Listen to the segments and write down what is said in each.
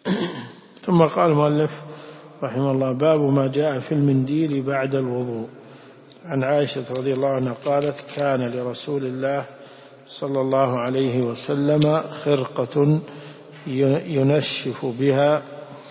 ثم قال المؤلف رحمه الله: باب ما جاء في المنديل بعد الوضوء. عن عائشة رضي الله عنها قالت: كان لرسول الله صلى الله عليه وسلم خرقة ينشف بها،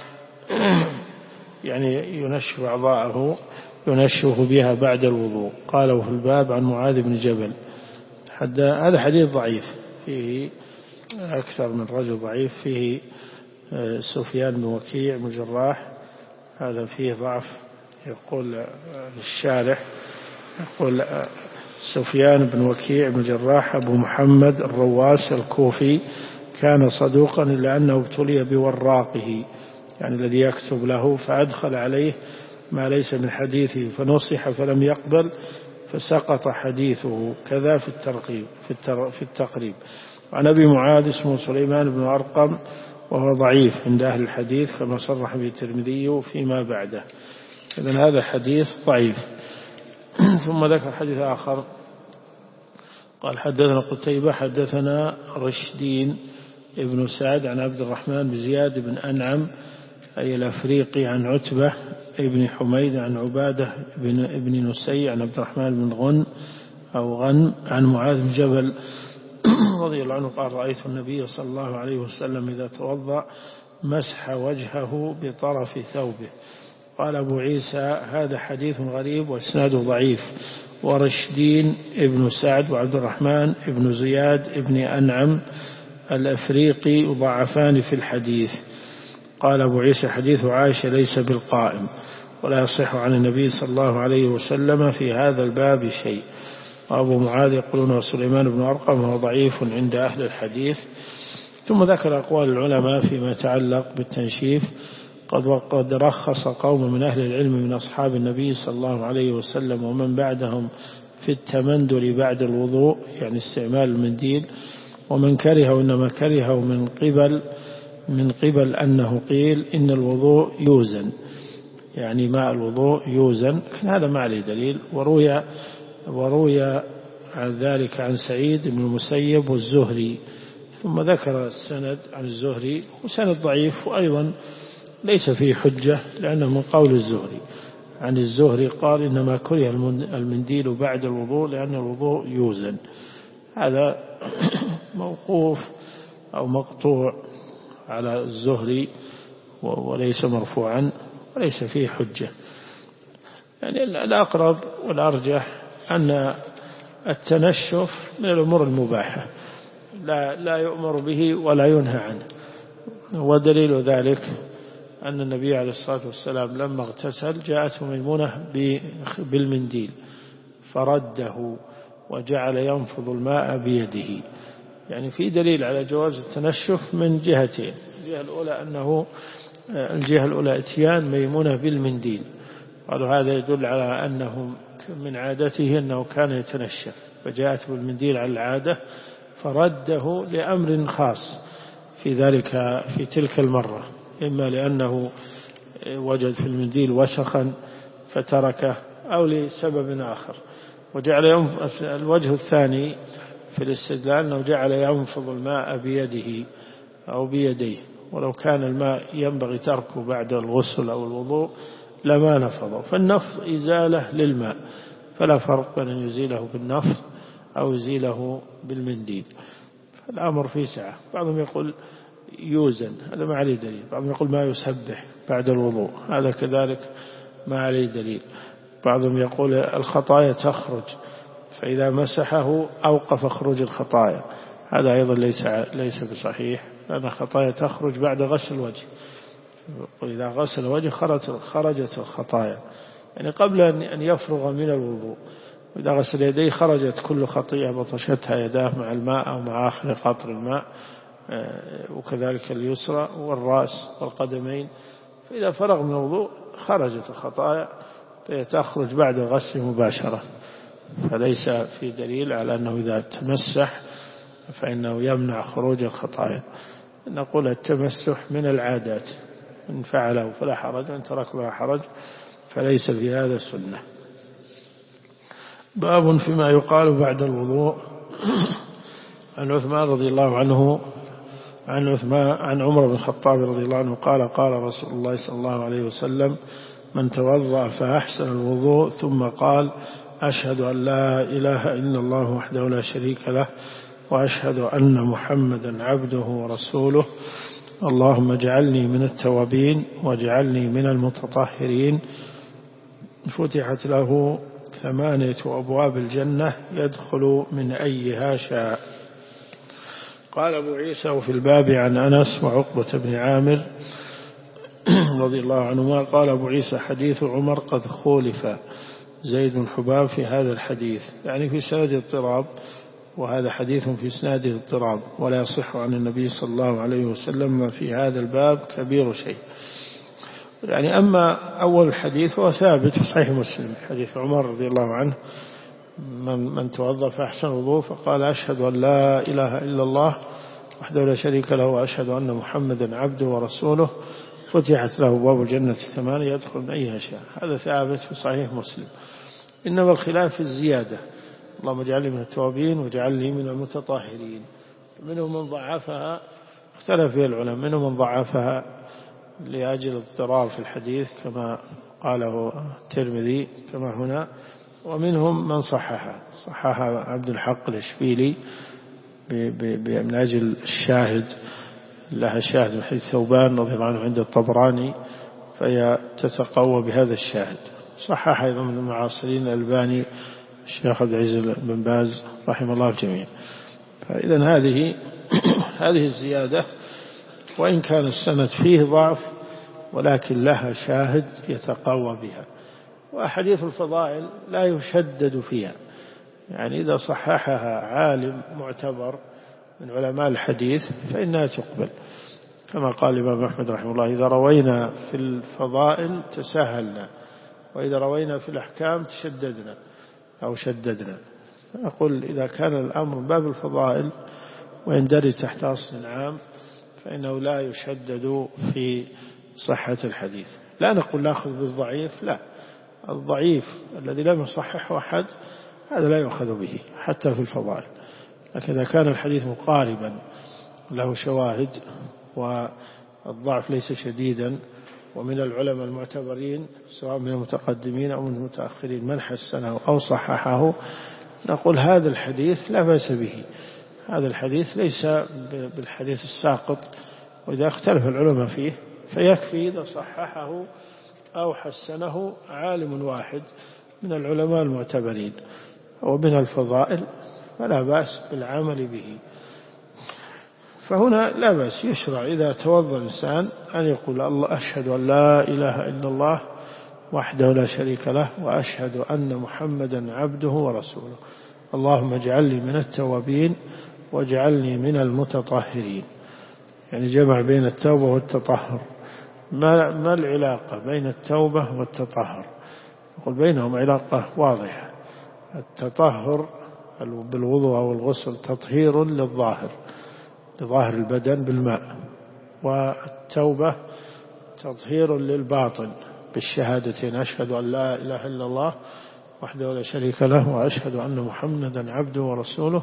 يعني ينشف أعضاءه، ينشف بها بعد الوضوء. قاله في الباب عن معاذ بن جبل. هذا حديث ضعيف، فيه أكثر من رجل ضعيف، فيه سفيان بن وكيع بن جراح، هذا فيه ضعف. يقول الشارح، يقول سفيان بن وكيع بن جراح أبو محمد الرواس الكوفي، كان صدوقا إلا أنه ابتلي بوراقه، يعني الذي يكتب له، فأدخل عليه ما ليس من حديثه فنصح فلم يقبل فسقط حديثه. كذا في الترقيب في التقريب. عن أبي معاذ اسمه سليمان بن أرقم، وهو ضعيف عند أهل الحديث كما صرح به الترمذي فيما بعده. إذن هذا حديث ضعيف. ثم ذكر حديث آخر قال: حدثنا قتيبة حدثنا رشدين ابن سعد عن عبد الرحمن بن زياد بن أنعم أي الأفريقي عن عتبة ابن حميد عن عبادة ابن نسي عن عبد الرحمن بن غن عن معاذ بن جبل رضي الله عنه قال: رأيت النبي صلى الله عليه وسلم إذا توضأ مسح وجهه بطرف ثوبه. قال أبو عيسى: هذا حديث غريب وإسناده ضعيف. ورشدين ابن سعد وعبد الرحمن ابن زياد ابن أنعم الأفريقي ضعفان في الحديث. قال أبو عيسى: حديث عائشة ليس بالقائم، ولا يصح عن النبي صلى الله عليه وسلم في هذا الباب شيء. وأبو معاذ يقولون سليمان بن أرقم وهو ضعيف عند أهل الحديث. ثم ذكر أقوال العلماء فيما يتعلق بالتنشيف. قد رخص قوم من أهل العلم من أصحاب النبي صلى الله عليه وسلم ومن بعدهم في التمندل بعد الوضوء، يعني استعمال المنديل. ومن كرهه إنما كرهه من قبل أنه قيل إن الوضوء يوزن، يعني ماء الوضوء يوزن، لكن هذا ما عليه دليل. وروي عن ذلك عن سعيد بن المسيب والزهري. ثم ذكر السند عن الزهري، وسند ضعيف، وأيضا ليس فيه حجة لأنه من قول الزهري. عن الزهري قال: إنما كره المنديل بعد الوضوء لأن الوضوء يوزن. هذا موقوف أو مقطوع على الزهري وليس مرفوعا وليس فيه حجة. يعني الأقرب والأرجح أن التنشف من الأمور المباحة، لا يؤمر به ولا ينهى عنه. ودليل ذلك أن النبي عليه الصلاة والسلام لما اغتسل جاءته ميمونة بالمنديل فرده وجعل ينفض الماء بيده. يعني في دليل على جواز التنشف من جهتين. الجهة الأولى اتيان ميمونة بالمنديل، قالوا هذا يدل على أنه من عادته أنه كان يتنشف، فجاءت بالمنديل على العادة فرده لأمر خاص في ذلك في تلك المرة، إما لأنه وجد في المنديل وسخا فتركه أو لسبب آخر. وجعل الوجه الثاني في الاستدلال أنه جعل ينفض الماء بيده أو بيديه، ولو كان الماء ينبغي تركه بعد الغسل أو الوضوء لما نفضه. فالنفض إزالة للماء، فلا فرق بين أن يزيله بالنفض أو يزيله بالمنديل. فالأمر فيه سعة. بعضهم يقول يوزن، هذا ما عليه دليل. بعضهم يقول ما يسبح بعد الوضوء، هذا كذلك ما عليه دليل. بعضهم يقول الخطايا تخرج، فإذا مسحه أوقف خروج الخطايا، هذا أيضا ليس بصحيح، لأن الخطايا تخرج بعد غسل الوجه، وإذا غسل الوجه خرجت الخطايا، يعني قبل أن يفرغ من الوضوء. وإذا غسل يديه خرجت كل خطيئة بطشتها يداه مع الماء أو مع آخر قطر الماء، وكذلك اليسرى والرأس والقدمين. فإذا فرغ من الوضوء خرجت الخطايا، فهي تخرج بعد الغسل مباشرة. فليس في دليل على أنه إذا تمسح فإنه يمنع خروج الخطايا. نقول التمسح من العادات، إن فعله فلا حرج، وإن ترك لا حرج، فليس في هذا السنة. باب فيما يقال بعد الوضوء. عن عثمان رضي الله عنه عن عمر بن الخطاب رضي الله عنه قال قال رسول الله صلى الله عليه وسلم: من توضأ فأحسن الوضوء ثم قال: أشهد أن لا إله إلا الله وحده لا شريك له وأشهد أن محمدا عبده ورسوله اللهم اجعلني من التوابين واجعلني من المتطهرين، فتحت له 8 أبواب الجنة يدخل من أيها شاء. قال أبو عيسى: وفي الباب عن أنس وعقبة بن عامر رضي الله عنهما. قال أبو عيسى: حديث عمر قد خولف زيد بن حباب في هذا الحديث، يعني في سند اضطراب، وهذا حديث في سناده اضطراب، ولا يصح عن النبي صلى الله عليه وسلم ما في هذا الباب كبير شيء. يعني أما أول الحديث هو ثابت في صحيح مسلم، حديث عمر رضي الله عنه: من توضأ فأحسن وضوء فقال: أشهد أن لا إله إلا الله وحده لا شريك له وأشهد أن محمدا عبده ورسوله فتحت له أبواب الجنة 8 يدخل من أيها شاء. هذا ثابت في صحيح مسلم. إنما الخلاف في الزيادة: اللهم اجعلني من التوابين واجعلني من المتطهرين. منهم من ضعفها، اختلف فيها العلماء، منهم من ضعفها لأجل اضطراب في الحديث كما قاله الترمذي كما هنا، ومنهم من صححها عبد الحق الإشبيلي من أجل الشاهد، لها شاهد من حديث ثوبان رضي الله عنه عند الطبراني، فهي تتقوى بهذا الشاهد. صحح أيضا من المعاصرين الألباني الشيخ عبد العزيز بن باز رحمه الله الجميع. فإذا هذه الزيادة وإن كان السند فيه ضعف ولكن لها شاهد يتقوى بها. وأحاديث الفضائل لا يشدد فيها، يعني إذا صححها عالم معتبر من علماء الحديث فإنها تقبل، كما قال الإمام أحمد رحمه الله: إذا روينا في الفضائل تساهلنا، وإذا روينا في الأحكام تشددنا أو شددنا. أقول إذا كان الأمر باب الفضائل ويندرج تحت أصل عام فإنه لا يشدد في صحة الحديث. لا نقول نأخذ بالضعيف، لا، الضعيف الذي لم يصححه أحد هذا لا يؤخذ به حتى في الفضائل. لكن إذا كان الحديث مقاربا له شواهد والضعف ليس شديدا، ومن العلماء المعتبرين سواء من المتقدمين أو من المتأخرين من حسنه أو صححه، نقول هذا الحديث لا بأس به، هذا الحديث ليس بالحديث الساقط. وإذا اختلف العلماء فيه فيكفي إذا صححه أو حسنه عالم واحد من العلماء المعتبرين. ومن الفضائل فلا بأس بالعمل به. فهنا لا بأس، يشرع إذا توضأ الإنسان أن يقول: الله أشهد أن لا إله إلا الله وحده لا شريك له وأشهد أن محمدا عبده ورسوله اللهم اجعلني من التوابين واجعلني من المتطهرين. يعني جمع بين التوبة والتطهر. ما العلاقة بين التوبة والتطهر؟ نقول بينهم علاقة واضحة. التطهر بالوضوء أو الغسل تطهير لظاهر البدن بالماء، والتوبة تطهير للباطن بالشهادتين: أشهد أن لا إله إلا الله وحده لا شريك له وأشهد أن محمدا عبده ورسوله.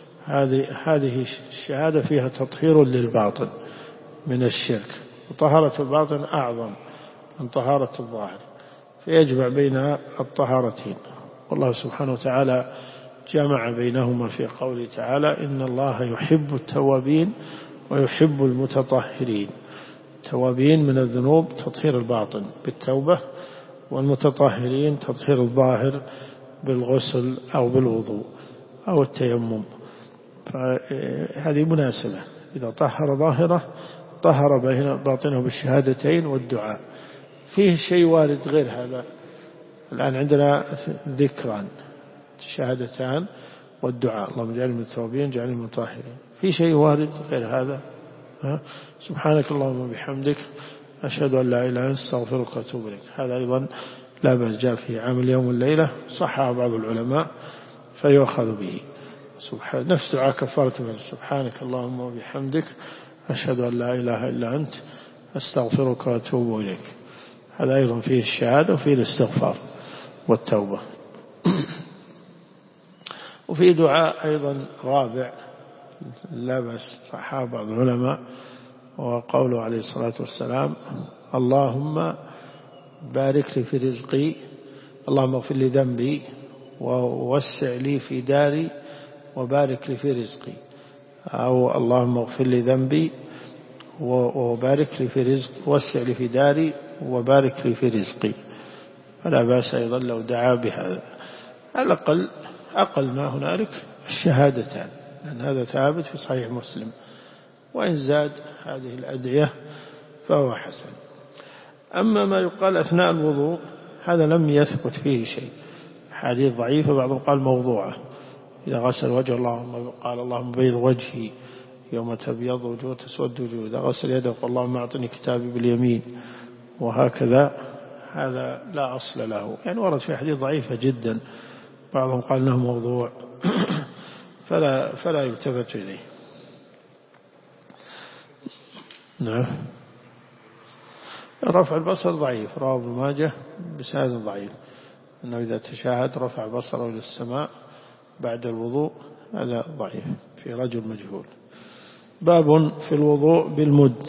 هذه الشهادة فيها تطهير للباطن من الشرك، وطهارة الباطن أعظم من طهارة الظاهر، فيجمع بين الطهارتين. والله سبحانه وتعالى جمع بينهما في قوله تعالى: إن الله يحب التوابين ويحب المتطهرين. التوابين من الذنوب تطهير الباطن بالتوبة، والمتطهرين تطهير الظاهر بالغسل أو بالوضوء أو التيمم. فهذه مناسبة، إذا طهر ظاهره طهر باطنه بالشهادتين والدعاء. فيه شيء وارد غير هذا. الآن عندنا ذكران: الشهادتان والدعاء، اللهم اجعلني من التوابين اجعلني من المتطهرين. في شيء وارد غير هذا؟ سبحانك اللهم وبحمدك أشهد أن لا إله إلا أنت أستغفرك وأتوب إليك. هذا أيضا لا بأس، جاء في عمل يوم والليلة، صحح بعض العلماء فيؤخذ به. نفس دعاء كفارة من سبحانك اللهم وبحمدك أشهد أن لا إله إلا أنت أستغفرك وأتوب إليك. هذا أيضا فيه الشهادة وفيه الاستغفار والتوبة. وفي دعاء أيضا رابع لا بس صححه بعض العلماء، وقوله عليه الصلاة والسلام: اللهم بارك لي في رزقي، اللهم اغفر لي ذنبي ووسع لي في داري وبارك لي في رزقي، أو اللهم اغفر لي ذنبي وبارك لي في رزقي، وسع لي في داري وبارك لي في رزقي. فلا بأس أيضا لو دعا بهذا. على الأقل أقل ما هنالك الشهادتان، لأن هذا ثابت في صحيح مسلم، وإن زاد هذه الأدعية فهو حسن. أما ما يقال أثناء الوضوء هذا لم يثبت فيه شيء، حديث ضعيفة، بعضهم قال موضوعة. إذا غسل وجه الله قال اللهم بيض وجهي يوم تبيض وجوه تسود وجوه، إذا غسل يده قال اللهم أعطني كتابي باليمين، وهكذا. هذا لا أصل له، يعني ورد في حديث ضعيفة جدا، بعضهم قال أنه موضوع فلا يلتفت إليه. نعم. رفع البصر ضعيف، رواه ابن ماجه بسند ضعيف، أنه إذا تشاهد رفع بصره إلى السماء بعد الوضوء، هذا ضعيف في رجل مجهول. باب في الوضوء بالمد.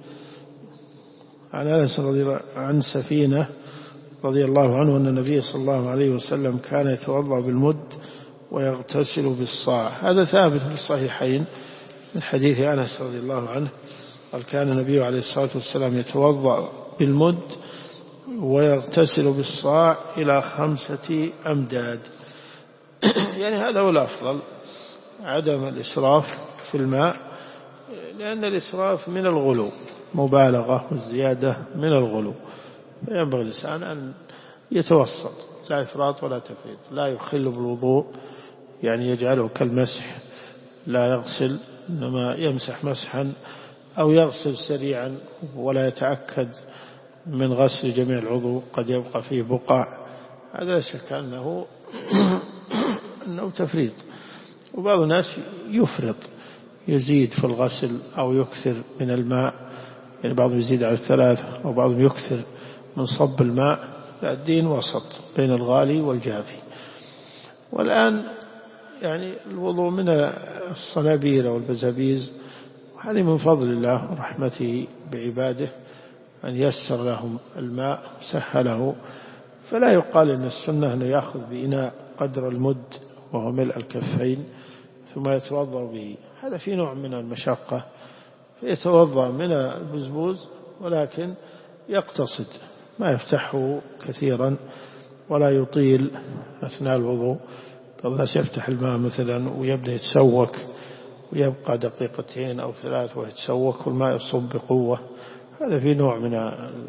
عن أنس عن سفينة رضي الله عنه أن النبي صلى الله عليه وسلم كان يتوضأ بالمد ويغتسل بالصاع. هذا ثابت في الصحيحين من حديث أنس رضي الله عنه قال كان النبي عليه الصلاة والسلام يتوضأ بالمد ويغتسل بالصاع إلى 5 أمداد. يعني هذا هو الأفضل، عدم الإسراف في الماء، لأن الإسراف من الغلو، مبالغة والزيادة من الغلو. فينبغي الإنسان أن يتوسط، لا إفراط ولا تفريط، لا يخل بالوضوء يعني يجعله كالمسح، لا يغسل إنما يمسح مسحا، أو يغسل سريعا ولا يتأكد من غسل جميع العضو، قد يبقى فيه بقع. هذا لا شك أنه تفريط. وبعض الناس يفرط، يزيد في الغسل أو يكثر من الماء، يعني بعضهم يزيد على 3 أو بعضهم يكثر من صب الماء. لا، الدين وسط بين الغالي والجافي. والآن يعني الوضوء من الصنابير والبزابيز، وهذه من فضل الله ورحمته بعباده أن يسر لهم الماء سهله. فلا يقال إن السنة أنه يأخذ بإناء قدر المد وهو ملء الكفين ثم يتوضأ به، هذا في نوع من المشقة، فيتوضأ من البزبوز ولكن يقتصد، ما يفتحه كثيرا ولا يطيل أثناء الوضوء. بعض الناس يفتح الماء مثلا ويبدأ يتسوك ويبقى 2 أو 3 ويتسوك والماء يصب بقوة، هذا في نوع من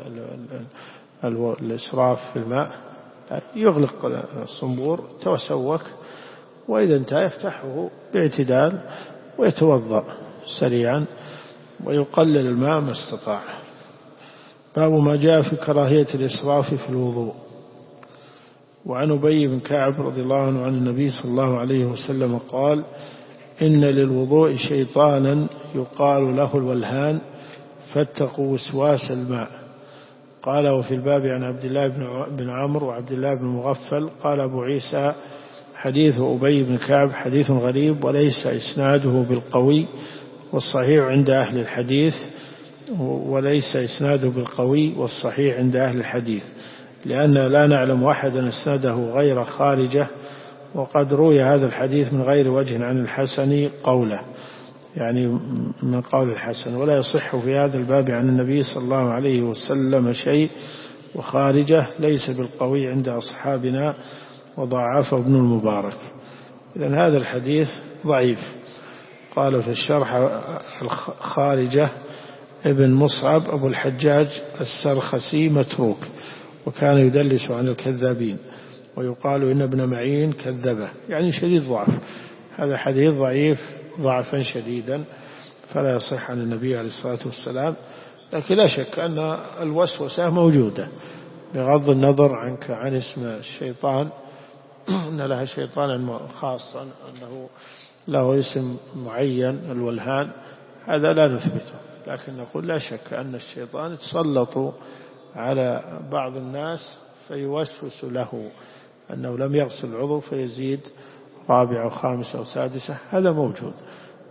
الإسراف في الماء. يغلق الصنبور توسوك، وإذا انتهى يفتحه باعتدال ويتوضأ سريعا ويقلل الماء ما استطاع. باب ما جاء في كراهية الإسراف في الوضوء. وعن أبي بن كعب رضي الله عنه عن النبي صلى الله عليه وسلم قال إن للوضوء شيطانا يقال له الولهان فاتقوا وسواس الماء. قال وفي الباب عن عبد الله بن عمرو وعبد الله بن مغفل. قال أبو عيسى حديث أبي بن كعب حديث غريب وليس إسناده بالقوي، والصحيح عند أهل الحديث وليس إسناده بالقوي والصحيح عند أهل الحديث، لأن لا نعلم أحدا اسناده غير خارجة، وقد روي هذا الحديث من غير وجه عن الحسن قوله، يعني من قول الحسن، ولا يصح في هذا الباب عن النبي صلى الله عليه وسلم شيء، وخارجه ليس بالقوي عند أصحابنا وضعفه ابن المبارك. إذن هذا الحديث ضعيف. قال في الشرح الخارجة ابن مصعب أبو الحجاج السرخسي متروك، وكان يدلس عن الكذابين، ويقال إن ابن معين كذبه، يعني شديد ضعف. هذا حديث ضعيف ضعفا شديدا، فلا يصح عن النبي عليه الصلاة والسلام. لكن لا شك أن الوسوسة موجودة، بغض النظر عن اسم الشيطان، أن لها شيطانا خاصا، أنه له اسم معين الولهان، هذا لا نثبته، لكن نقول لا شك أن الشيطان يتسلط على بعض الناس فيوسوس له أنه لم يغسل العضو فيزيد 4 أو 5 أو 6، هذا موجود.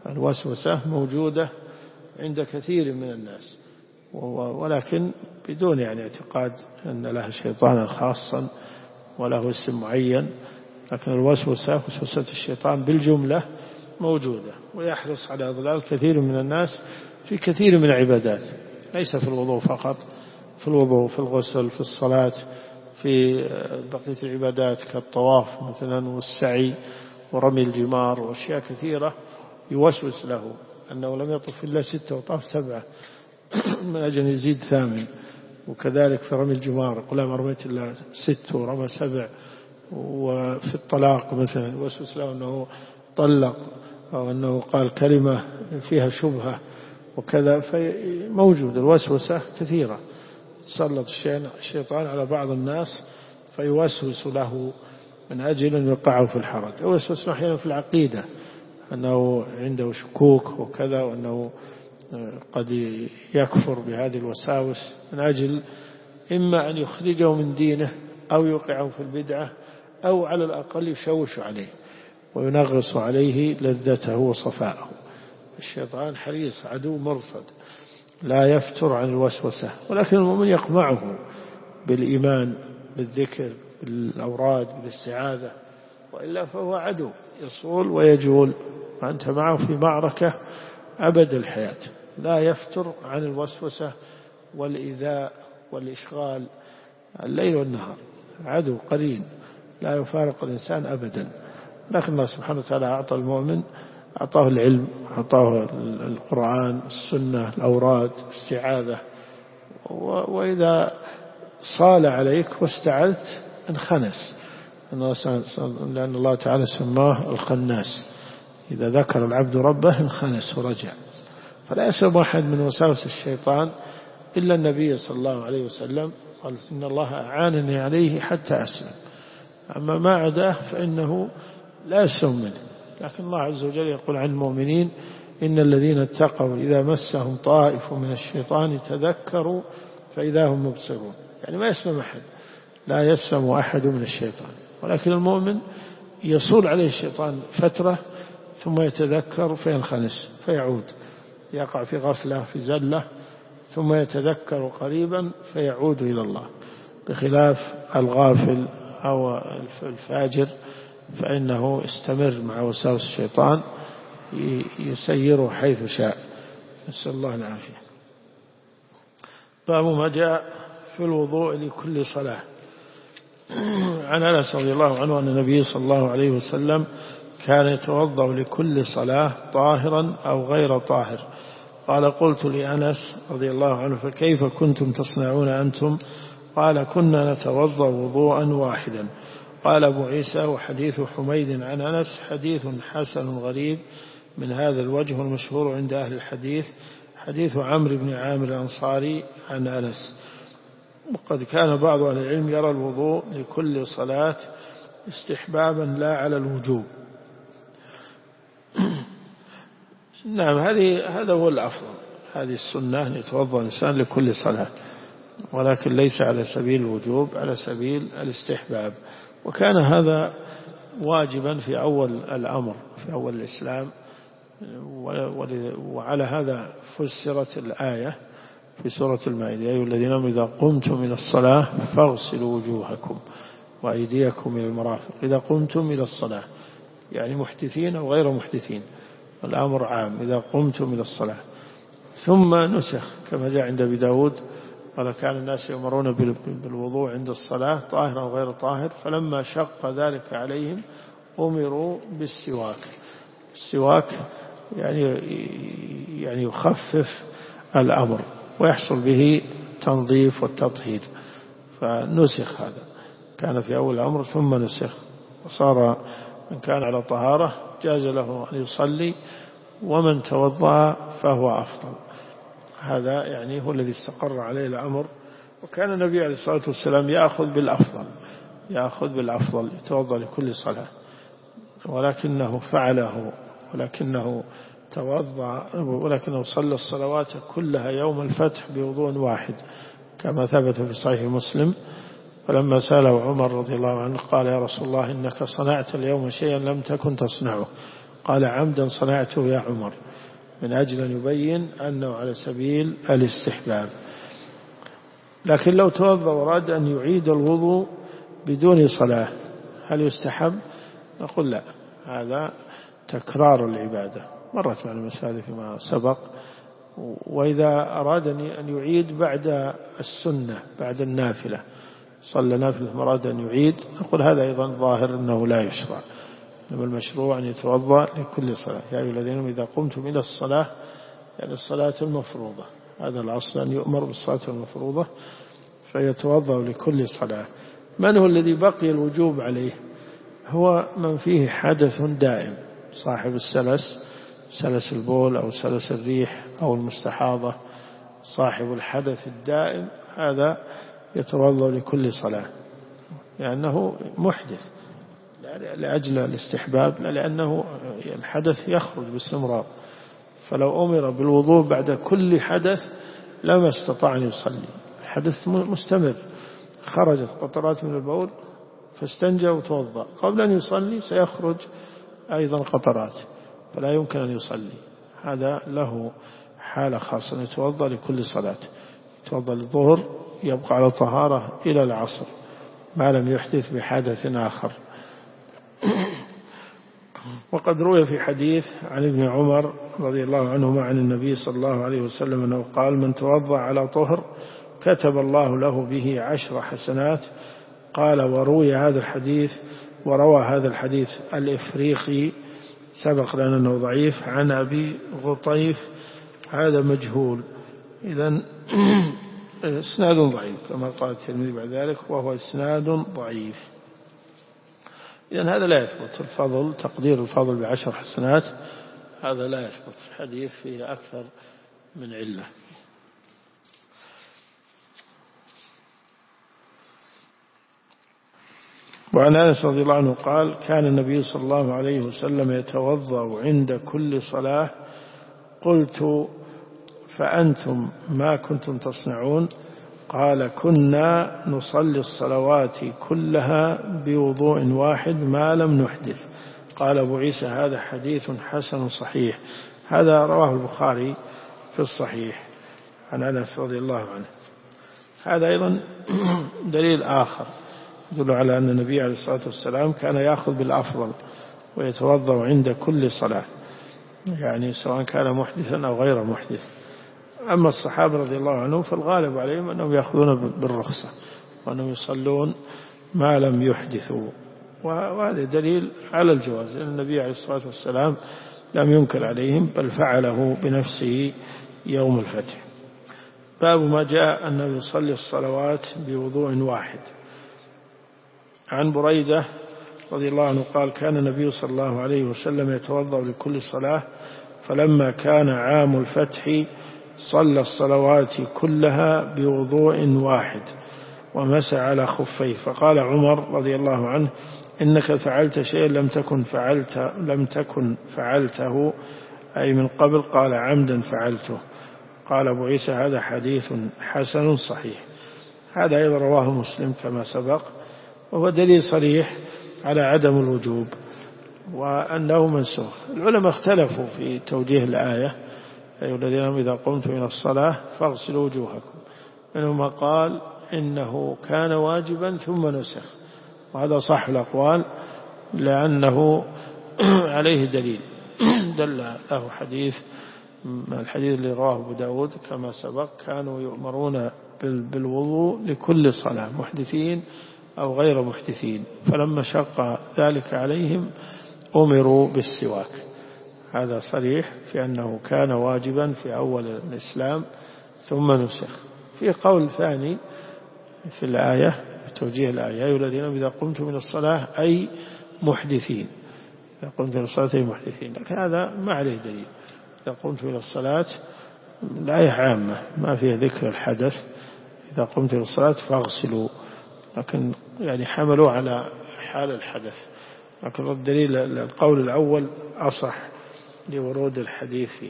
الوسوسة موجودة عند كثير من الناس، ولكن بدون يعني اعتقاد أن له شيطانا خاصا وله اسم معين، لكن الوسوسة وسوسة الشيطان بالجملة موجودة، ويحرص على إضلال كثير من الناس في كثير من العبادات، ليس في الوضوء فقط، في الوضوء، في الغسل، في الصلاة، في بقية العبادات كالطواف مثلا والسعي ورمي الجمار وأشياء كثيرة يوسوس له أنه لم يطف إلا 6 وطاف 7 من أجل يزيد 8. وكذلك في رمي الجمار يقول ما رميت إلا 6 ورمى 7. وفي الطلاق مثلا يوسوس له أنه طلق أو أنه قال كلمة فيها شبهة وكذا. فموجود الوسوسة كثيرة، تسلط الشيطان على بعض الناس فيوسوس له من أجل أن يقعوا في الحرج، أو يوسوس أحيانا في العقيدة أنه عنده شكوك وكذا، وأنه قد يكفر بهذه الوساوس من أجل إما أن يخرجه من دينه أو يوقعه في البدعة، أو على الأقل يشوش عليه وينغص عليه لذته وصفاءه. الشيطان حريص عدو مرصد لا يفتر عن الوسوسة، ولكن المؤمن يقمعه بالإيمان، بالذكر، بالأوراد، بالاستعاذة، وإلا فهو عدو يصول ويجول، وأنت معه في معركة أبد الحياة. لا يفتر عن الوسوسة والإيذاء والإشغال الليل والنهار، عدو قرين لا يفارق الإنسان أبدا. لكن الله سبحانه وتعالى أعطى المؤمن، أعطاه العلم، أعطاه القرآن، السنة، الأوراد، الاستعاذة. وإذا صال عليك واستعذت انخنس، لأن الله تعالى سماه الخناس، إذا ذكر العبد ربه انخنس ورجع. فلا يسلم أحد من وساوس الشيطان إلا النبي صلى الله عليه وسلم، قال إن الله أعانني عليه حتى أسلم. أما ما عداه فإنه لا يسلم منه. لكن الله عز وجل يقول عن المؤمنين إن الذين اتقوا إذا مسهم طائف من الشيطان تذكروا فإذا هم مبصرون. يعني ما يسلم أحد، لا يسلم أحد من الشيطان، ولكن المؤمن يصول عليه الشيطان فترة ثم يتذكر فينخنس فيعود، يقع في غفلة في زلة، ثم يتذكر قريبا فيعود إلى الله، بخلاف الغافل أو الفاجر فإنه استمر مع وساوس الشيطان يسيره حيث شاء، نسأل الله العافية. باب ما جاء في الوضوء لكل صلاة. عن أنس رضي الله عنه أن النبي صلى الله عليه وسلم كان يتوضأ لكل صلاة طاهرا أو غير طاهر. قال قلت لأنس رضي الله عنه فكيف كنتم تصنعون أنتم؟ قال كنا نتوضأ وضوءا واحدا. قال أبو عيسى وحديث حميد عن أنس حديث حسن غريب من هذا الوجه، المشهور عند أهل الحديث حديث عمرو بن عامر الأنصاري عن أنس. وقد كان بعض أهل العلم يرى الوضوء لكل صلاة استحبابا لا على الوجوب. نعم، هذا هو الأفضل، هذه السنة أن يتوضأ الإنسان لكل صلاة، ولكن ليس على سبيل الوجوب، على سبيل الاستحباب. وكان هذا واجبا في أول الأمر، في أول الإسلام، وعلى هذا فسرت الآية في سورة المائدة يا أيها الذين آمنوا إذا قمتم إلى الصلاة فاغسلوا وجوهكم وأيديكم إلى المرافق. إذا قمتم إلى الصلاة يعني محدثين أو غير محدثين، الأمر عام إذا قمتم إلى الصلاة. ثم نسخ كما جاء عند أبي داود قال كان الناس يأمرون بالوضوء عند الصلاة طاهرا وغير طاهر، فلما شق ذلك عليهم أمروا بالسواك. السواك يعني يخفف الأمر ويحصل به تنظيف والتطهير، فنسخ هذا، كان في أول الأمر ثم نسخ، وصار من كان على طهارة جاز له أن يصلي، ومن توضأ فهو أفضل. هذا يعني هو الذي استقر عليه الأمر. وكان النبي عليه الصلاة والسلام يأخذ بالأفضل يتوضأ لكل صلاة، ولكنه فعله، ولكنه توضأ، ولكنه صلى الصلوات كلها يوم الفتح بوضوء واحد كما ثبت في صحيح مسلم. فلما سأله عمر رضي الله عنه قال يا رسول الله إنك صنعت اليوم شيئا لم تكن تصنعه، قال عمدا صنعته يا عمر، من أجل أن يبين أنه على سبيل الاستحباب. لكن لو توضأ وراد أن يعيد الوضوء بدون صلاة هل يستحب؟ نقول لا، هذا تكرار العبادة، مرت مع المسألة فيما سبق. وإذا أراد أن يعيد بعد السنة بعد النافلة، صلى نافلة مراد أن يعيد، نقول هذا أيضا ظاهر أنه لا يشرع، إنما المشروع أن يتوضأ لكل صلاة. يا أيها الذين إذا قمتم إلى الصلاة، يعني الصلاة المفروضة، هذا الأصل أن يؤمر بالصلاة المفروضة فيتوضأ لكل صلاة. من هو الذي بقي الوجوب عليه؟ هو من فيه حدث دائم، صاحب السلس، سلس البول أو سلس الريح أو المستحاضة، صاحب الحدث الدائم هذا يتوضأ لكل صلاة، لأنه محدث، لأجل الاستحباب، لأنه الحدث يخرج باستمرار. فلو أمر بالوضوء بعد كل حدث لما استطاع أن يصلي، الحدث مستمر، خرجت قطرات من البول فاستنجى وتوضأ، قبل أن يصلي سيخرج أيضا قطرات، فلا يمكن أن يصلي. هذا له حالة خاصة، يتوضأ لكل صلاة، يتوضأ للظهر يبقى على طهارة إلى العصر ما لم يحدث بحدث آخر. وقد روي في حديث عن ابن عمر رضي الله عنهما عن النبي صلى الله عليه وسلم أنه قال: من توضأ على طهر كتب الله له به 10 حسنات. قال: وروى هذا الحديث الإفريقي، سبق لنا أنه ضعيف، عن أبي غطيف، هذا مجهول، إذن إسناد ضعيف كما قال الترمذي بعد ذلك، وهو إسناد ضعيف. إذن هذا لا يثبت الفضل، تقدير الفضل ب10 حسنات، هذا لا يثبت، الحديث فيه أكثر من علة. وعن أنس رضي الله عنه قال: كان النبي صلى الله عليه وسلم يتوضأ عند كل صلاة. قلت: فأنتم ما كنتم تصنعون؟ قال: كنا نصلي الصلوات كلها بوضوء واحد ما لم نحدث. قال أبو عيسى: هذا حديث حسن صحيح. هذا رواه البخاري في الصحيح عن أنس رضي الله عنه. هذا أيضا دليل آخر يدل على أن النبي عليه الصلاة والسلام كان يأخذ بالأفضل ويتوضأ عند كل صلاة، يعني سواء كان محدثا أو غير محدث. أما الصحابة رضي الله عنهم فالغالب عليهم أنهم يأخذون بالرخصة وأنهم يصلون ما لم يحدثوا، وهذا دليل على الجواز، لأن النبي عليه الصلاة والسلام لم ينكر عليهم بل فعله بنفسه يوم الفتح. باب ما جاء أنه يصلي الصلوات بوضوء واحد. عن بريدة رضي الله عنه قال: كان النبي صلى الله عليه وسلم يتوضأ لكل صلاة، فلما كان عام الفتح صلى الصلوات كلها بوضوء واحد ومسح على خفيه. فقال عمر رضي الله عنه: إنك فعلت شيئا لم تكن فعلته، أي من قبل. قال: عمدا فعلته. قال أبو عيسى: هذا حديث حسن صحيح. هذا أيضا رواه مسلم كما سبق، وهو دليل صريح على عدم الوجوب وأنه منسوخ. العلماء اختلفوا في توجيه الآية: أيها الذين إذا قمتم إلى الصلاة فاغسلوا وجوهكم. منهم قال إنه كان واجبا ثم نسخ، وهذا صح الأقوال لأنه عليه دليل دل له حديث، الحديث اللي رواه أبو داود كما سبق: كانوا يؤمرون بالوضوء لكل صلاة، محدثين أو غير محدثين، فلما شق ذلك عليهم أمروا بالسواك. هذا صريح في أنه كان واجبا في أول الإسلام ثم نسخ. في قول ثاني في الآية، في توجيه الآية: أيها الذين إذا قمتم إلى الصلاة أي محدثين، إذا قمتم إلى الصلاة أي محدثين، لكن هذا ما عليه دليل. إذا قمتم إلى الصلاة الآية عامة ما فيها ذكر الحدث، إذا قمتم إلى الصلاة فاغسلوا، لكن يعني حملوا على حال الحدث. لكن الدليل القول الأول أصح لورود الحديث فيه.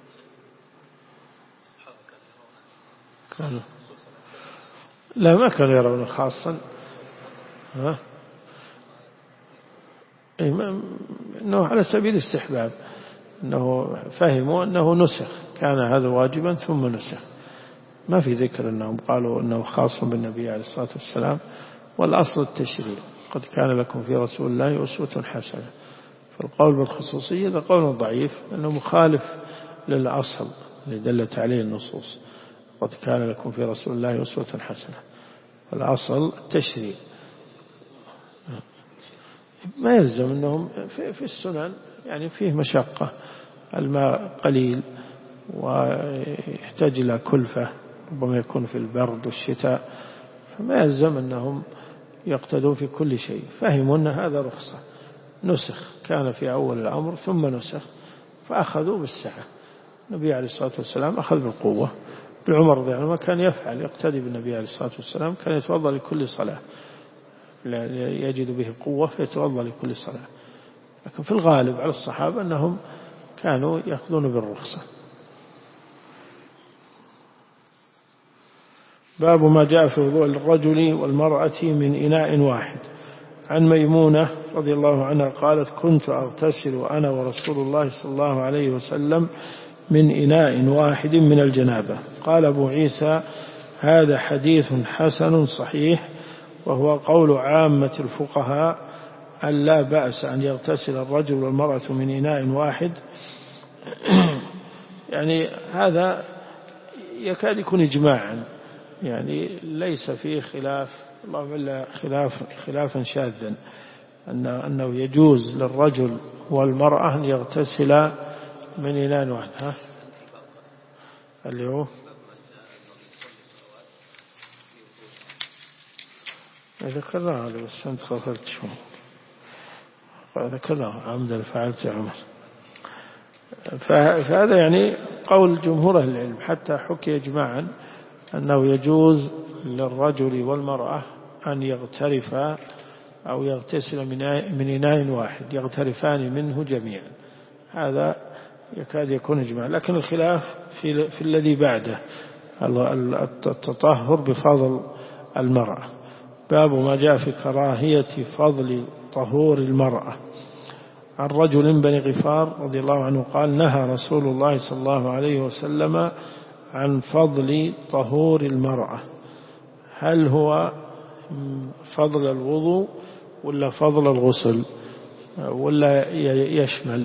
لا، ما كانوا يرون خاصا، أنه على سبيل الاستحباب، أنه فهموا أنه نسخ، كان هذا واجبا ثم نسخ. ما في ذكر أنهم قالوا أنه خاص بالنبي عليه الصلاة والسلام. والأصل التشريع، قد كان لكم في رسول الله أسوة حسنة. فالقول بالخصوصية هذا قول ضعيف، أنه مخالف للأصل اللي دلت عليه النصوص، قد كان لكم في رسول الله أسوة حسنة. الأصل التشريع. ما يلزم أنهم في السنن يعني فيه مشقة، الماء قليل ويحتاج إلى كلفة، ربما يكون في البرد والشتاء، فما يلزم أنهم يقتدوا في كل شيء. فهموا أن هذا رخصة، نسخ، كان في أول الأمر ثم نسخ، فأخذوا بالسعة. النبي عليه الصلاة والسلام أخذ بالقوة. ابن عمر رضي الله عنه كان يفعل، يقتدي بالنبي عليه الصلاة والسلام، كان يتوضأ لكل صلاة، يجد به قوة فيتوضأ لكل صلاة. لكن في الغالب على الصحابة أنهم كانوا يأخذون بالرخصة. باب ما جاء في وضوء الرجل والمرأة من إناء واحد. عن ميمونة رضي الله عنها قالت: كنت أغتسل أنا ورسول الله صلى الله عليه وسلم من إناء واحد من الجنابة. قال أبو عيسى: هذا حديث حسن صحيح، وهو قول عامة الفقهاء أن لا بأس أن يغتسل الرجل والمرأة من إناء واحد. يعني هذا يكاد يكون إجماعا، يعني ليس فيه خلاف، اللهم إلا خلافا شاذا، أنه يجوز للرجل والمرأة أن يغتسل من إناء واحد. اللي هو ذكرناه هذا، بس أنت غفلت شو ذكرناه عمدا فعلت يا عمر. فهذا يعني قول جمهور أهل العلم، حتى حكي إجماعا أنه يجوز للرجل والمرأة أن يغترفا أو يغتسل من إناء واحد، يغترفان منه جميعا. هذا يكاد يكون إجماع. لكن الخلاف في الذي بعده، التطهر بفضل المرأة. باب ما جاء في كراهية فضل طهور المرأة. عن رجل من بني غفار رضي الله عنه قال: نهى رسول الله صلى الله عليه وسلم عن فضل طهور المرأة. هل هو فضل الوضوء ولا فضل الغسل ولا يشمل؟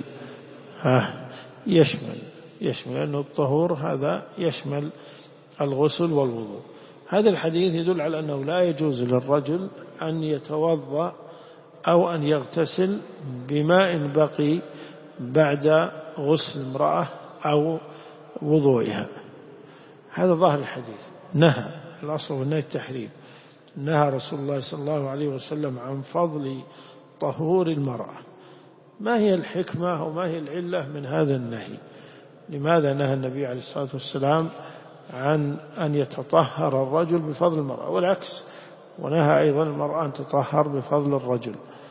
يشمل لأنه الطهور هذا يشمل الغسل والوضوء. هذا الحديث يدل على أنه لا يجوز للرجل أن يتوضأ أو أن يغتسل بماء بقي بعد غسل المرأة أو وضوئها. هذا ظاهر الحديث. نهى، الأصل والنهي التحريم. نهى رسول الله صلى الله عليه وسلم عن فضل طهور المرأة. ما هي الحكمة وما هي العلة من هذا النهي؟ لماذا نهى النبي عليه الصلاة والسلام عن أن يتطهر الرجل بفضل المرأة، والعكس، ونهى أيضا المرأة أن تطهر بفضل الرجل؟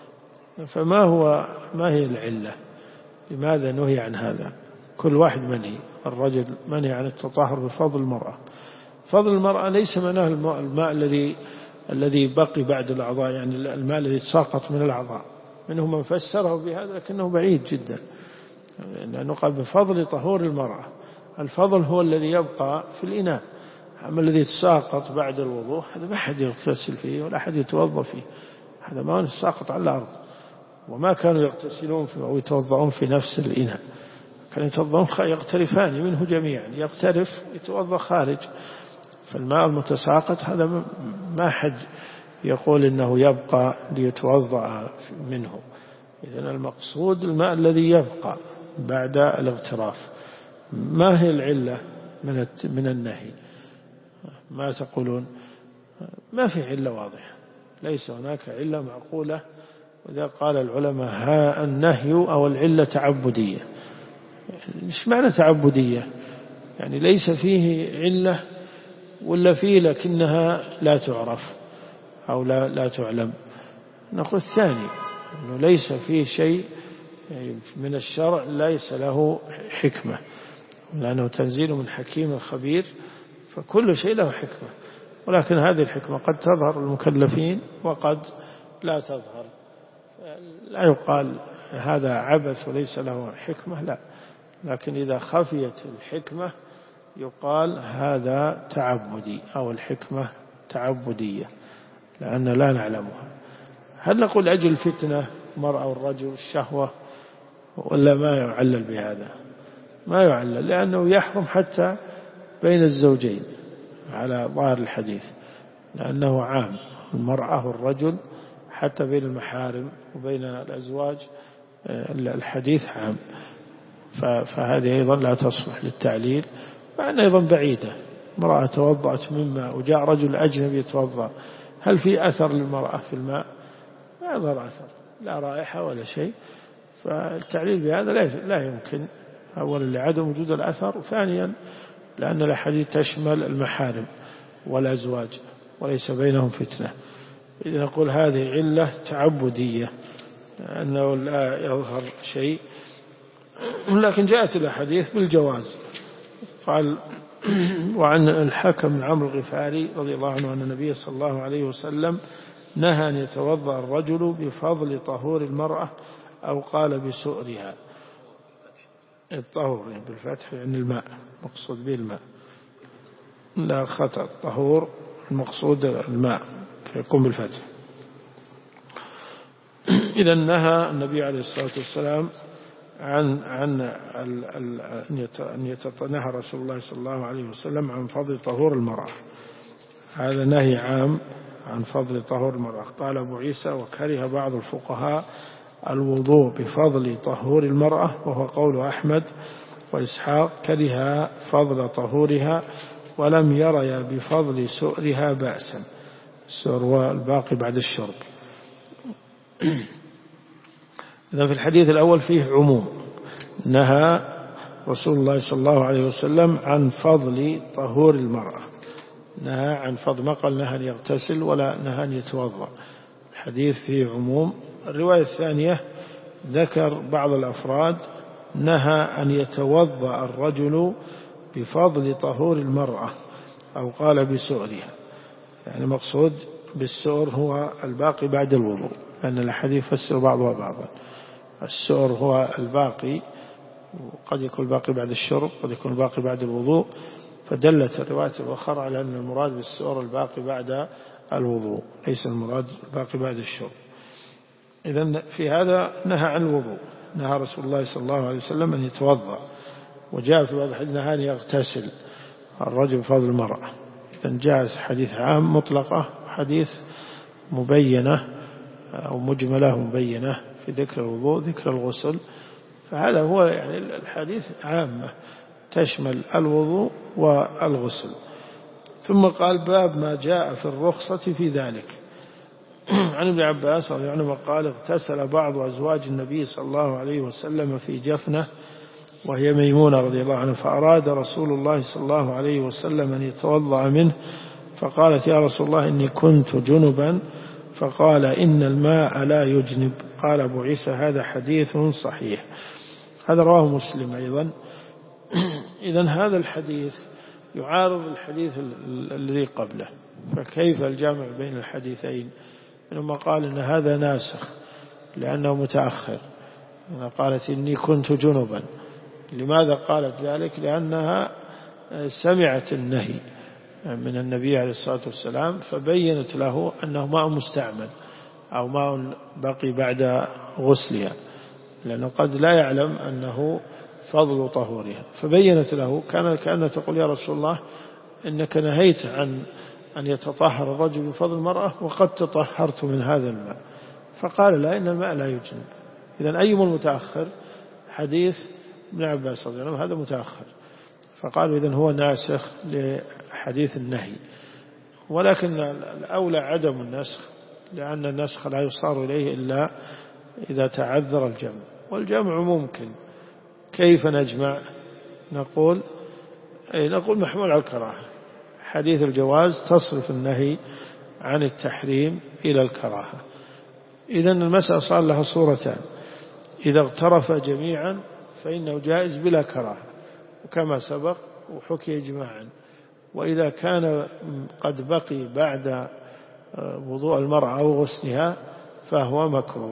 ما هي العلة؟ لماذا نهي عن هذا؟ كل واحد منهي. الرجل منهي عن التطهر بفضل المرأة. فضل المرأة ليس معناه الماء الذي بقي بعد الأعضاء، يعني الماء الذي ساقط من الأعضاء. منهم من فسره بهذا لكنه بعيد جدا، لأنه قال بفضل طهور المرأة. الفضل هو الذي يبقى في الإناء، أما الذي ساقط بعد الوضوء هذا ما حد يغتسل فيه ولا أحد يتوضأ فيه، هذا ما ساقط على الأرض. وما كانوا يغتسلون أو يتوضؤون في نفس الإناء، كانوا يتوضؤون يغترفان منه جميعا، يغترف يتوضأ خارج. فالماء المتساقط هذا ما حد يقول إنه يبقى ليتوضأ منه. إذن المقصود الماء الذي يبقى بعد الاغتراف. ما هي العلة من النهي؟ ما تقولون؟ ما في علة واضحة، ليس هناك علة معقولة. وإذا قال العلماء ها النهي أو العلة تعبدية. إيش معنى تعبدية؟ يعني ليس فيه علة ولا فيه لكنها لا تعرف أو لا تعلم؟ نقول الثاني، أنه ليس فيه شيء من الشرع ليس له حكمة، لأنه تنزيل من حكيم خبير، فكل شيء له حكمة. ولكن هذه الحكمة قد تظهر المكلفين وقد لا تظهر. لا يقال هذا عبث وليس له حكمة لا، لكن إذا خفيت الحكمة يقال هذا تعبدي أو الحكمة تعبدية لأن لا نعلمها. هل نقول أجل الفتنة المرأة والرجل الشهوة ولا ما يعلل بهذا؟ ما يعلل لأنه يحرم حتى بين الزوجين على ظاهر الحديث، لأنه عام المرأة والرجل حتى بين المحارم وبين الأزواج الحديث عام، فهذه أيضا لا تصلح للتعليل، مع أنها أيضا بعيدة. امرأة توضأت من ماء وجاء رجل أجنبي يتوضأ، هل في أثر للمرأة في الماء؟ ما يظهر أثر، لا رائحة ولا شيء، فالتعليل بهذا لا يمكن، أولا لعدم وجود الأثر، وثانيا لأن الأحاديث تشمل المحارم والأزواج وليس بينهم فتنة. إذا نقول هذه علة تعبدية أنه لا يظهر شيء، لكن جاءت الأحاديث بالجواز. قال وعن الحكم بن عمرو الغفاري رضي الله عنه أن النبي صلى الله عليه وسلم نهى أن يتوضأ الرجل بفضل طهور المرأة أو قال بسؤرها. الطهور بالفتح يعني الماء، مقصود به الماء، لا خطأ، طهور المقصود الماء فيكون بالفتح. إذا نهى النبي عليه الصلاة والسلام نهى رسول الله صلى الله عليه وسلم عن فضل طهور المرأة، هذا نهي عام عن فضل طهور المرأة. قال أبو عيسى وكره بعض الفقهاء الوضوء بفضل طهور المرأة، وهو قول أحمد وإسحاق، كره فضل طهورها ولم يريا بفضل سؤرها بأسا. السؤر هو الباقي بعد الشرب. إذا في الحديث الأول فيه عموم، نهى رسول الله صلى الله عليه وسلم عن فضل طهور المرأة، نهى عن فضل، ما قال نهى أن يغتسل ولا نهى أن يتوضأ، الحديث فيه عموم. الرواية الثانية ذكر بعض الأفراد، نهى أن يتوضأ الرجل بفضل طهور المرأة أو قال بسؤرها، يعني مقصود بالسؤر هو الباقي بعد الوضوء، لأن الحديث فسر بعضها بعضا. السؤر هو الباقي، وقد يكون الباقي بعد الشرب، قد يكون الباقي بعد الوضوء، فدلت الروايات الأخرى على أن المراد بالسؤر الباقي بعد الوضوء، ليس المراد الباقي بعد الشرب. إذن في هذا نهى عن الوضوء، نهى رسول الله صلى الله عليه وسلم أن يتوضأ، وجاء في بعض الحديث نهى أن يغتسل الرجل بفضل المرأة. إذن جاء حديث عام مطلقة، حديث مبينة أو مجملة مبينة في ذكر الوضوء ذكر الغسل، فهذا هو يعني الحديث عامة تشمل الوضوء والغسل. ثم قال باب ما جاء في الرخصة في ذلك. عن ابن عباس رضي الله عنه قال اغتسل بعض أزواج النبي صلى الله عليه وسلم في جفنة وهي ميمونة رضي الله عنها، فأراد رسول الله صلى الله عليه وسلم أن يتوضأ منه، فقالت يا رسول الله إني كنت جنبا، فقال إن الماء لا يجنب. قال أبو عيسى هذا حديث صحيح. هذا رواه مسلم أيضا. إذن هذا الحديث يعارض الحديث الذي قبله، فكيف الجامع بين الحديثين؟ لما قال إن هذا ناسخ لأنه متأخر، قالت إني كنت جنبا، لماذا قالت ذلك؟ لأنها سمعت النهي من النبي عليه الصلاة والسلام، فبينت له أنه ماء مستعمل أو ماء بقي بعد غسلها، لأنه قد لا يعلم أنه فضل طهورها، فبينت له. كأنها تقول يا رسول الله إنك نهيت عن أن يتطهر الرجل بفضل المرأة وقد تطهرت من هذا الماء، فقال لا إن الماء لا يجنب. إذن أيما المتأخر؟ حديث ابن عباس رضي الله عنه هذا متأخر، فقالوا إذن هو ناسخ لحديث النهي، ولكن الأولى عدم النسخ، لأن النسخ لا يصار إليه إلا إذا تعذر الجمع، والجمع ممكن. كيف نجمع؟ نقول محمول على الكراهة، حديث الجواز تصرف النهي عن التحريم إلى الكراهة. إذن المسألة صار لها صورتان، إذا اغترف جميعا فإنه جائز بلا كراهة وكما سبق وحكي إجماعا، وإذا كان قد بقي بعد وضوء المرأة أو غسلها فهو مكروه.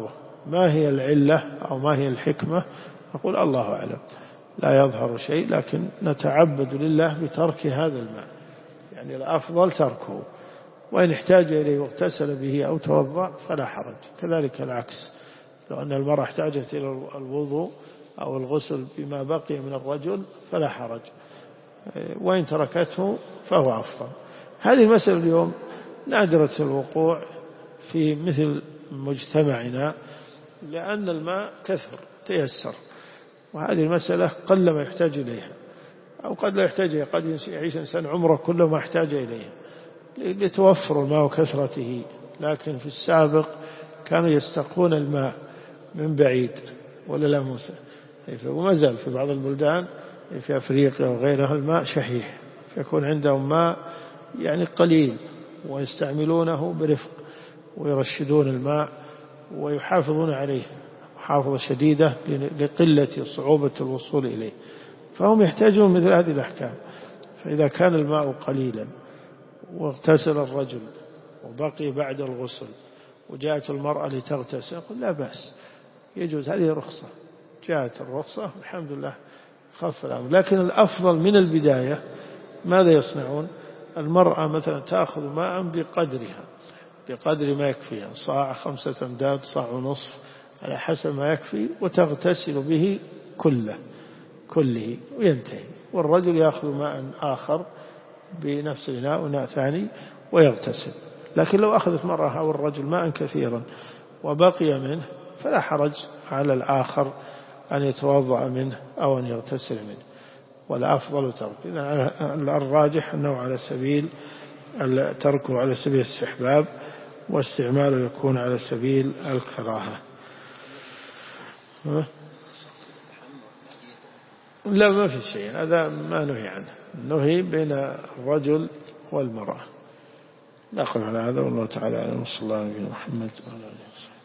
ما هي العلة أو ما هي الحكمة نقول الله أعلم، لا يظهر شيء، لكن نتعبد لله بترك هذا الماء، يعني الأفضل تركه، وإن احتاج إليه واغتسل به أو توضأ فلا حرج. كذلك العكس، لو أن المرأة احتاجت إلى الوضوء أو الغسل بما بقي من الرجل فلا حرج، وإن تركته فهو أفضل. هذه المسألة اليوم نادرة الوقوع في مثل مجتمعنا، لأن الماء كثر تيسر، وهذه المسألة قل ما يحتاج إليها، أو قد لا يحتاج إليها، قد يعيش إنسان عمره كله ما احتاج إليه لتوفر الماء وكثرته. لكن في السابق كانوا يستقون الماء من بعيد ولا لا موسى، وما زال في بعض البلدان في أفريقيا وغيرها الماء شحيح، فيكون عندهم ماء يعني قليل ويستعملونه برفق ويرشدون الماء ويحافظون عليه محافظة شديدة لقلة صعوبة الوصول إليه، فهم يحتاجون مثل هذه الأحكام. فإذا كان الماء قليلا واغتسل الرجل وبقي بعد الغسل وجاءت المرأة لتغتسل يقول لا بأس، يجوز، هذه رخصة، جاءت الرخصة الحمد لله خف الأمر. لكن الأفضل من البداية ماذا يصنعون؟ المرأة مثلا تأخذ ماء بقدرها، بقدر ما يكفيها، صاع 5 أمداد، صاع ونصف، على حسب ما يكفي، وتغتسل به كله وينتهي. والرجل يأخذ ماء آخر بنفس الإناء وناء ثاني ويغتسل. لكن لو أخذت مرة أو الرجل ماء كثيرا وبقي منه فلا حرج على الآخر أن يتوضأ منه أو أن يغتسل منه، والأفضل ترك. الراجح أنه على سبيل تركه على سبيل الاستحباب، واستعماله يكون على سبيل الكراهة. لا ما في شيء، هذا ما نهي عنه، نهي بين الرجل والمرأة. نأخذ على هذا، والله تعالى أعلم، وصلى الله على نبينا محمد وعلى آله وصحبه.